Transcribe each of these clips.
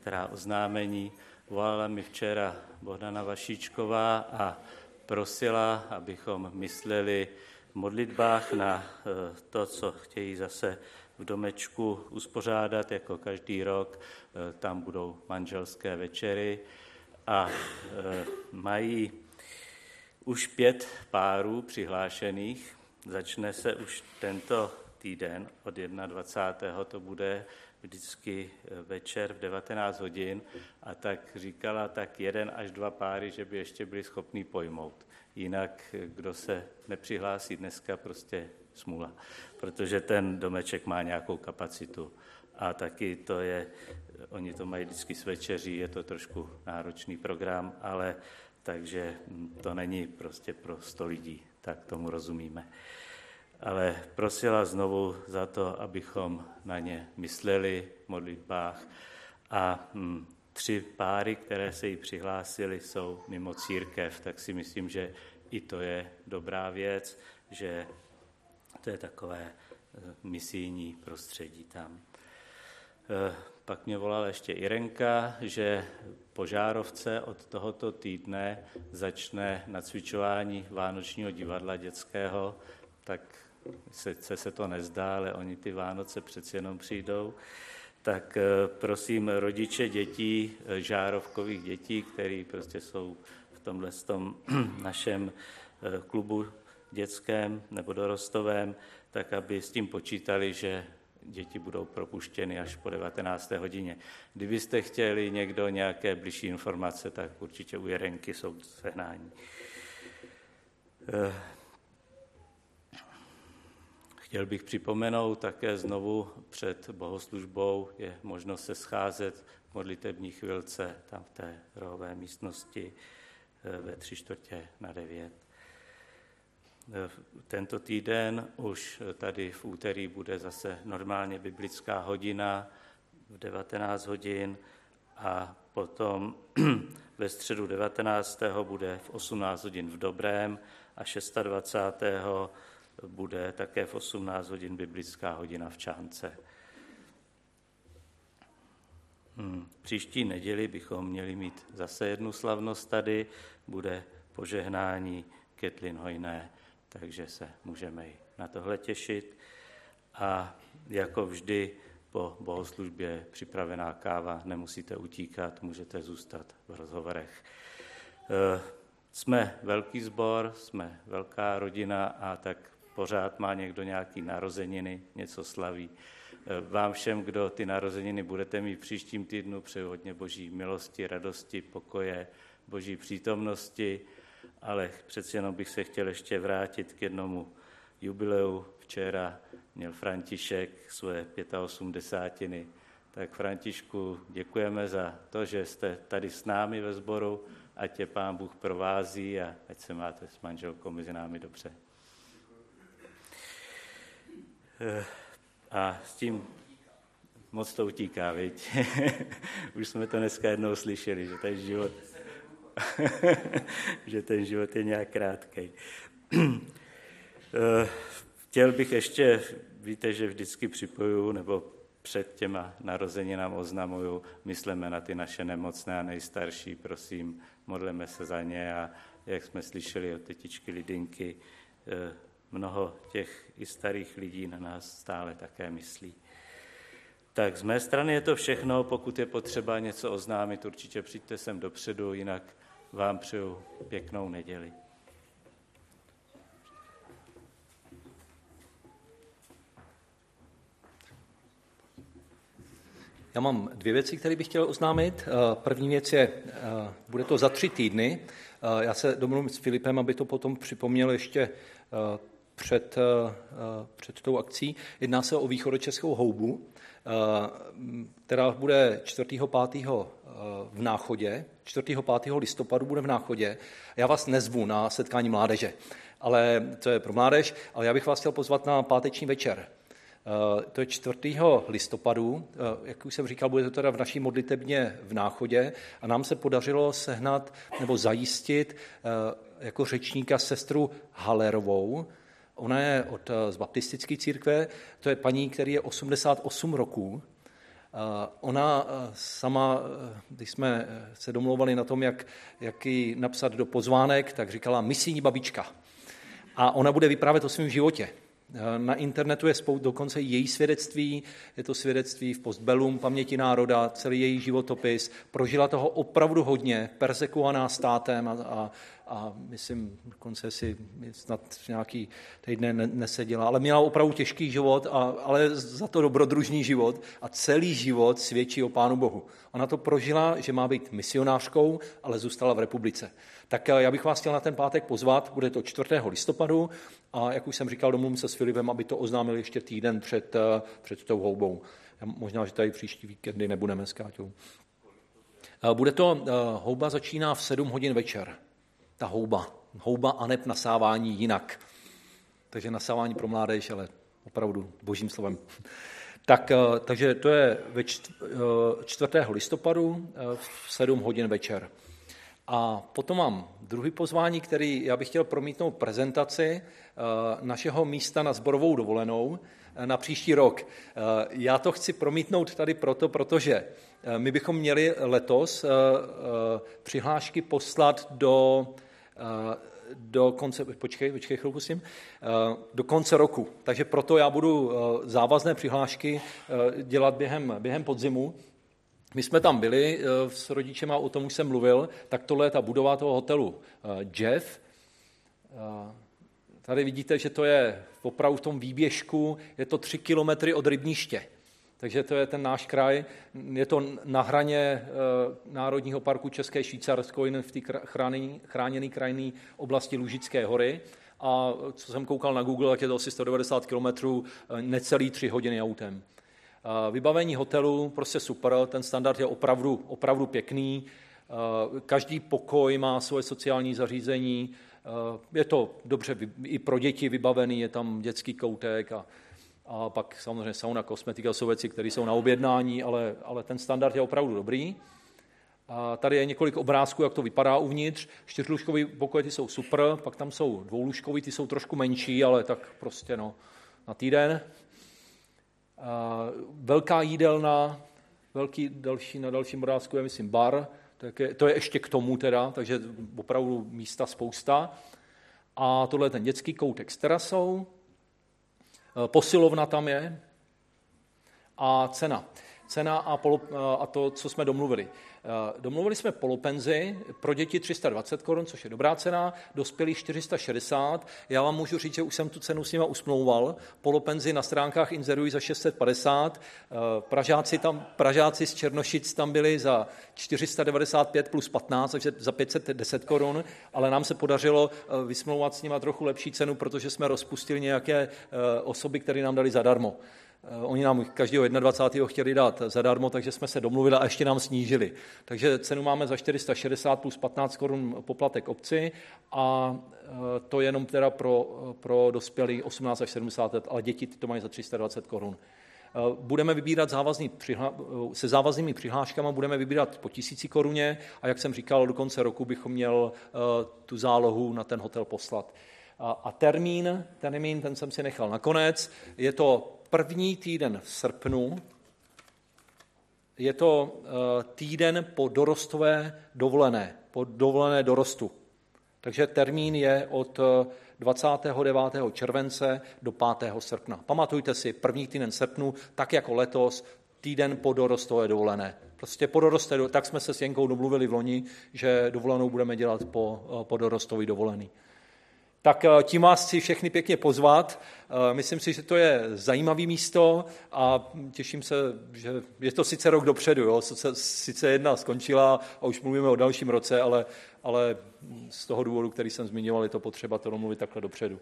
která oznámení. Volala mi včera Bohdana Vašíčková a prosila, abychom mysleli v modlitbách na to, co chtějí zase v domečku uspořádat, jako každý rok. Tam budou manželské večery a mají už 5 párů přihlášených. Začne se už tento týden od 21. To bude vždycky večer v 19 hodin a tak říkala, tak 1 až 2 páry, že by ještě byli schopní pojmout. Jinak, kdo se nepřihlásí dneska, prostě smůla, protože ten domeček má nějakou kapacitu. A taky to je, oni to mají vždycky s večeří, je to trošku náročný program, ale takže to není prostě pro 100 lidí, tak tomu rozumíme. Ale prosila znovu za to, abychom na ně mysleli v modlitbách. A 3 páry, které se jí přihlásily, jsou mimo církev, tak si myslím, že i to je dobrá věc, že to je takové misijní prostředí tam. Pak mě volala ještě Irenka, že po Žárovce od tohoto týdne začne nacvičování Vánočního divadla dětského, tak se to nezdá, ale oni ty Vánoce přeci jenom přijdou. Tak prosím rodiče dětí, žárovkových dětí, který prostě jsou v tomhle našem klubu dětském nebo dorostovém, tak aby s tím počítali, že děti budou propuštěny až po 19. hodině. Kdybyste chtěli někdo nějaké bližší informace, tak určitě u Jerenky jsou sehnání. Chtěl bych připomenout také znovu před bohoslužbou je možnost se scházet v modlitební chvilce tam v té rohové místnosti ve 8:45. Tento týden už tady v úterý bude zase normálně biblická hodina v 19 hodin a potom ve středu 19. bude v 18 hodin v Dobrém a 26. bude také v 18 hodin biblická hodina v Čánce. Příští neděli bychom měli mít zase jednu slavnost tady, bude požehnání Kathleen Hojné, takže se můžeme i na tohle těšit. A jako vždy po bohoslužbě připravená káva, nemusíte utíkat, můžete zůstat v rozhovorech. Jsme velký sbor, jsme velká rodina a tak pořád má někdo nějaký narozeniny, něco slaví. Vám všem, kdo ty narozeniny budete mít v příštím týdnu, přeju hodně boží milosti, radosti, pokoje, boží přítomnosti, ale přeci jenom bych se chtěl ještě vrátit k jednomu jubileu. Včera měl František svoje 85. Tak Františku, děkujeme za to, že jste tady s námi ve sboru, ať tě Pán Bůh provází a ať se máte s manželkou mezi námi dobře. A s tím moc to utíká, viď? Už jsme to dneska jednou slyšeli, že ten život, že ten život je nějak krátkej. Chtěl bych ještě, víte, že vždycky připojuju, nebo před těma narozeninám oznamuju, myslíme na ty naše nemocné a nejstarší, prosím, modleme se za ně a jak jsme slyšeli od tetičky Lidinky, mnoho těch i starých lidí na nás stále také myslí. Tak z mé strany je to všechno, pokud je potřeba něco oznámit, určitě přijďte sem dopředu, jinak vám přeju pěknou neděli. Já mám 2 věci, které bych chtěl oznámit. První věc je, bude to za 3 týdny. Já se domluvím s Filipem, aby to potom připomněl ještě před tou akcí. Jedná se o východočeskou houbu, která bude 4. 5. v Náchodě. 4. 5. listopadu bude v Náchodě. Já vás nezvu na setkání mládeže, ale to je pro mládež, ale já bych vás chtěl pozvat na páteční večer. To je 4. listopadu, jak už jsem říkal, bude to teda v naší modlitebně v Náchodě a nám se podařilo sehnat nebo zajistit jako řečníka sestru Halerovou. Ona je z baptistické církve, to je paní, který je 88 roků Ona sama, když jsme se domlouvali na tom, jak ji napsat do pozvánek, tak říkala misijní babička. A ona bude vyprávět o svém životě. Na internetu je dokonce její svědectví, je to svědectví v Postbellum, paměti národa, celý její životopis. Prožila toho opravdu hodně, perzekuovaná státem a myslím, dokonce si snad nějaký týdny neseděla, ale měla opravdu těžký život, ale za to dobrodružný život a celý život svědčí o Pánu Bohu. Ona to prožila, že má být misionářkou, ale zůstala v republice. Tak já bych vás chtěl na ten pátek pozvat, bude to 4. listopadu a jak už jsem říkal, domluvím se s Filipem, aby to oznámil ještě týden před tou houbou. Možná, že tady příští víkendy nebudeme s Káťou. Bude to, houba začíná v 7 hodin večer. Ta houba aneb nasávání jinak. Takže nasávání pro mládež, ale opravdu božím slovem. Takže to je 4. listopadu v 7 hodin večer. A potom mám druhý pozvání, který já bych chtěl promítnout prezentaci našeho místa na sborovou dovolenou na příští rok. Já to chci promítnout tady protože my bychom měli letos přihlášky poslat do konce, počkej chvilku s tím, do konce roku. Takže proto já budu závazné přihlášky dělat během podzimu. My jsme tam byli s rodičema, o tom už jsem mluvil, tak tohle je ta budova toho hotelu Jeff. Tady vidíte, že to je opravdu v tom výběžku, je to 3 kilometry od Rybniště. Takže to je ten náš kraj, je to na hraně Národního parku České Švýcarsko, jen v té chráněné krajinné oblasti Lužické hory. A co jsem koukal na Google, tak je to asi 190 kilometrů, necelý 3 hodiny autem. Vybavení hotelu prostě super, ten standard je opravdu pěkný, každý pokoj má svoje sociální zařízení, je to dobře i pro děti vybavený, je tam dětský koutek a pak samozřejmě sauna, kosmetika jsou věci, které jsou na objednání, ale ten standard je opravdu dobrý. A tady je několik obrázků, jak to vypadá uvnitř. 4lůžkový pokoje, ty jsou super, pak tam jsou 2lůžkový, ty jsou trošku menší, ale tak prostě na týden. Velká jídelna, na dalším obrázku je, myslím, bar, to je ještě k tomu teda, takže opravdu místa spousta. A tohle je ten dětský koutek s terasou, posilovna tam je a cena a to, co jsme domluvili. Domluvili jsme polopenzi pro děti 320 Kč, což je dobrá cena, dospělí 460. Já vám můžu říct, že už jsem tu cenu s nima usmlouval. Polopenzi na stránkách inzerují za 650. Pražáci z Černošic tam byli za 495 plus 15, takže za 510 Kč, ale nám se podařilo vysmlouvat s nima trochu lepší cenu, protože jsme rozpustili nějaké osoby, které nám dali zadarmo. Oni nám každého 21. chtěli dát zadarmo, takže jsme se domluvili a ještě nám snížili. Takže cenu máme za 460 plus 15 Kč poplatek obci a to je jenom teda pro dospělí 18 až 70 let, ale děti to mají za 320 Kč. Budeme vybírat se závaznými přihláškami, budeme vybírat po 1000 Kč a jak jsem říkal, do konce roku bychom měl tu zálohu na ten hotel poslat. A termín, ten jsem si nechal nakonec, je to první týden v srpnu, je to týden po dorostové dovolené, po dovolené dorostu. Takže termín je od 29. července do 5. srpna. Pamatujte si, první týden srpnu, tak jako letos, týden po dorostové dovolené. Prostě po dorosté, tak jsme se s Jenkou domluvili v loni, že dovolenou budeme dělat po dorostové dovolený. Tak tím vás chci všechny pěkně pozvat. Myslím si, že to je zajímavé místo a těším se, že je to sice rok dopředu, jo? Sice jedna skončila a už mluvíme o dalším roce, ale z toho důvodu, který jsem zmiňoval, je to potřeba to domluvit takhle dopředu.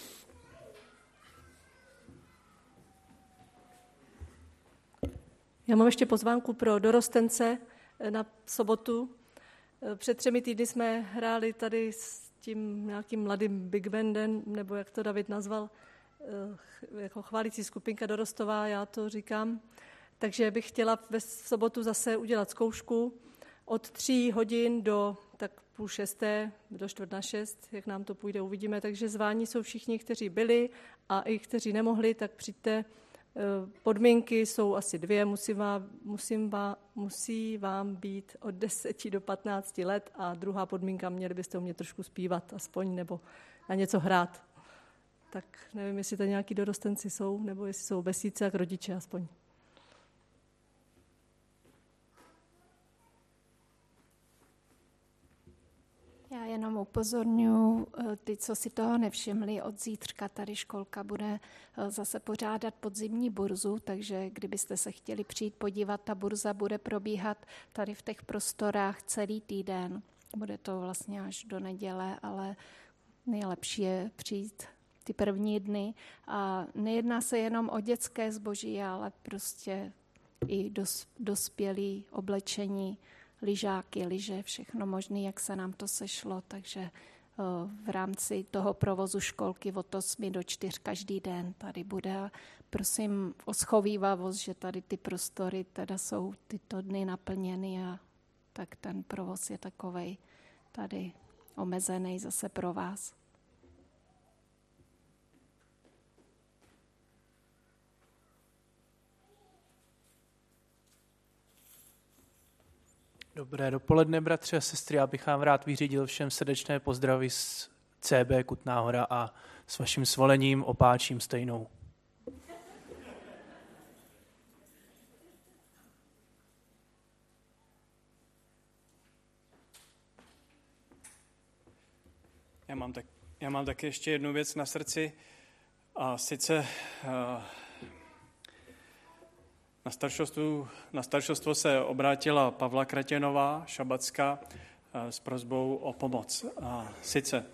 Já mám ještě pozvánku pro dorostence na sobotu. Před 3 týdny jsme hráli tady s tím nějakým mladým big bandem, nebo jak to David nazval, jako chválící skupinka dorostová, já to říkám. Takže bych chtěla v sobotu zase udělat zkoušku od 3 hodin do tak 5:30, do 5:45, jak nám to půjde, uvidíme. Takže zváni jsou všichni, kteří byli a i kteří nemohli, tak přijďte Podmínky jsou asi 2, musí vám být od 10 do 15 let a druhá podmínka, měli byste umět trošku zpívat aspoň nebo na něco hrát. Tak nevím, jestli to nějaký dorostenci jsou, nebo jestli jsou besídce, jak rodiče aspoň. Já jenom upozorňuji ty, co si toho nevšimli, od zítřka tady školka bude zase pořádat podzimní burzu, takže kdybyste se chtěli přijít podívat, ta burza bude probíhat tady v těch prostorách celý týden. Bude to vlastně až do neděle, ale nejlepší je přijít ty první dny. A nejedná se jenom o dětské zboží, ale prostě i dospělí oblečení, lyžáky, lyže, všechno možné, jak se nám to sešlo, takže v rámci toho provozu školky od 8 do 4 každý den tady bude. Prosím o schovívavost, že tady ty prostory teda jsou tyto dny naplněny a tak ten provoz je takovej tady omezený zase pro vás. Dobré dopoledne, bratři a sestry. Já bych vám rád vyřídil všem srdečné pozdravy z CB Kutná Hora a s vaším svolením opáčím stejnou. Já mám taky ještě jednu věc na srdci a sice na staršostvo se obrátila Pavla Kratěnová, šabatská, s prosbou o pomoc. A sice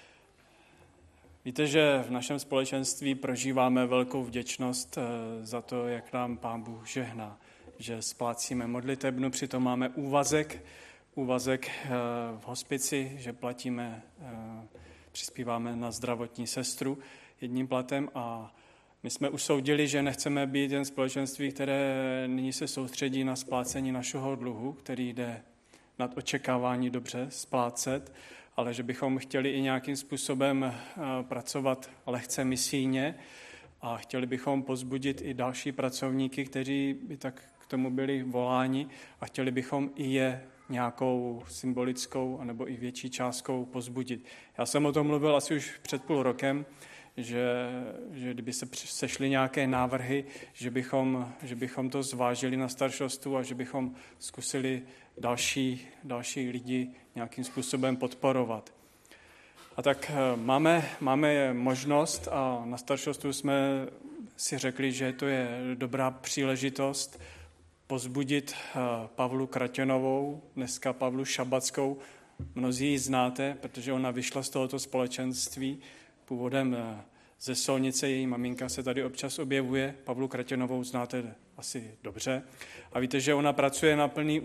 víte, že v našem společenství prožíváme velkou vděčnost za to, jak nám Pán Bůh žehná, že splácíme modlitebnu, přitom máme úvazek v hospici, že platíme, přispíváme na zdravotní sestru jedním platem a my jsme usoudili, že nechceme být jen společenství, které nyní se soustředí na splácení našeho dluhu, který jde nad očekávání dobře splácet, ale že bychom chtěli i nějakým způsobem pracovat lehce misijně a chtěli bychom pozbudit i další pracovníky, kteří by tak k tomu byli voláni a chtěli bychom i je nějakou symbolickou anebo i větší částkou pozbudit. Já jsem o tom mluvil asi už před půl rokem, že kdyby se sešly nějaké návrhy, že bychom to zvážili na staršostu a že bychom zkusili další lidi nějakým způsobem podporovat. A tak máme možnost a na staršostu jsme si řekli, že to je dobrá příležitost pozbudit Pavlu Kratěnovou, dneska Pavlu Šabatskou. Mnozí ji znáte, protože ona vyšla z tohoto společenství, původem ze Solnice, její maminka se tady občas objevuje. Pavlu Kratěnovou znáte asi dobře. A víte, že ona pracuje na plný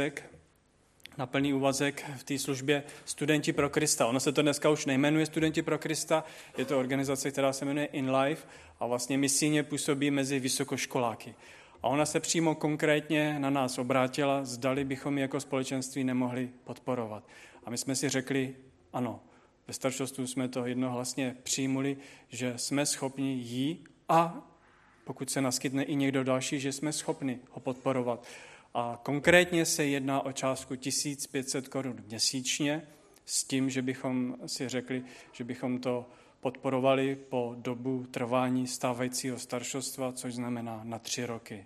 úvazek v té službě Studenti pro Krista. Ono se to dneska už nejmenuje Studenti pro Krista, je to organizace, která se jmenuje In Life a vlastně misijně působí mezi vysokoškoláky. A ona se přímo konkrétně na nás obrátila, zdali bychom ji jako společenství nemohli podporovat. A my jsme si řekli, ano, ve staršostu jsme to jednohlasně přijmuli, že jsme schopni jí a pokud se naskytne i někdo další, že jsme schopni ho podporovat. A konkrétně se jedná o částku 1500 korun měsíčně s tím, že bychom si řekli, že bychom to podporovali po dobu trvání stávajícího staršostva, což znamená na 3 roky.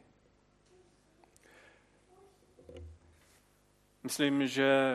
Myslím,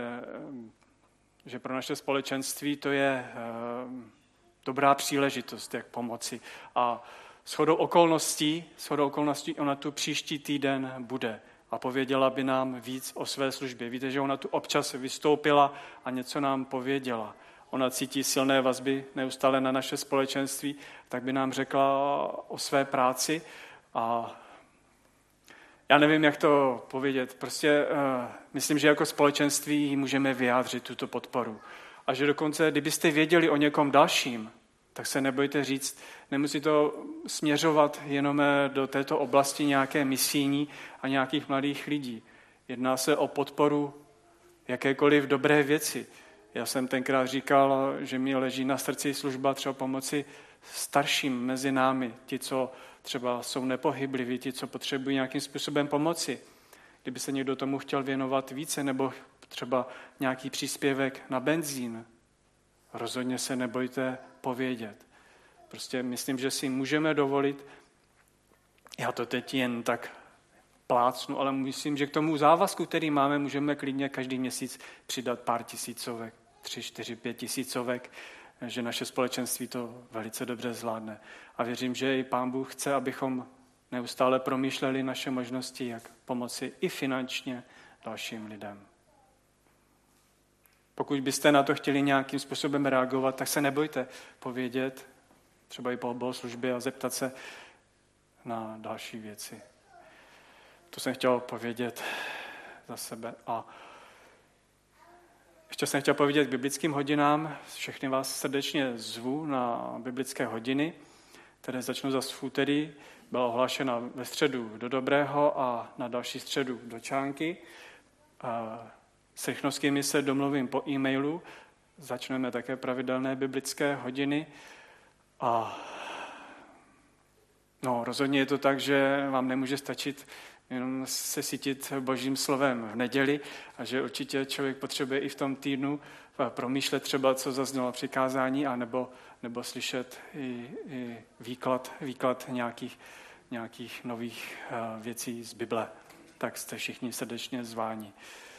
že pro naše společenství to je dobrá příležitost, jak pomoci. A shodou okolností ona tu příští týden bude a pověděla by nám víc o své službě. Víte, že ona tu občas vystoupila a něco nám pověděla. Ona cítí silné vazby neustále na naše společenství, tak by nám řekla o své práci a já nevím, jak to povědět. Prostě myslím, že jako společenství můžeme vyjádřit tuto podporu. A že dokonce, kdybyste věděli o někom dalším, tak se nebojte říct, nemusí to směřovat jenom do této oblasti nějaké misijní a nějakých mladých lidí. Jedná se o podporu jakékoliv dobré věci. Já jsem tenkrát říkal, že mi leží na srdci služba třeba pomoci starším mezi námi, ti, co třeba jsou nepohybliví, ti, co potřebují nějakým způsobem pomoci. Kdyby se někdo tomu chtěl věnovat více, nebo třeba nějaký příspěvek na benzín, rozhodně se nebojte povědět. Prostě myslím, že si můžeme dovolit, já to teď jen tak plácnu, ale myslím, že k tomu závazku, který máme, můžeme klidně každý měsíc přidat pár tisícovek, 3, 4, 5 tisícovek, že naše společenství to velice dobře zvládne. A věřím, že i Pán Bůh chce, abychom neustále promýšleli naše možnosti, jak pomoci i finančně dalším lidem. Pokud byste na to chtěli nějakým způsobem reagovat, tak se nebojte povědět, třeba i po bohoslužbě, a zeptat se na další věci. To jsem chtěl povědět za sebe. A ještě jsem chtěl povědět k biblickým hodinám. Všechny vás srdečně zvu na biblické hodiny, které začnou zase v úterý. Byla ohlášena ve středu do Dobrého a na další středu do Čánky. S Rychnovskými se domluvím po e-mailu. Začneme také pravidelné biblické hodiny. A rozhodně je to tak, že vám nemůže stačit jenom se sítit Božím slovem v neděli a že určitě člověk potřebuje i v tom týdnu promýšlet třeba, co zaznělo přikázání, nebo slyšet i výklad nějakých nových věcí z Bible. Tak jste všichni srdečně zváni.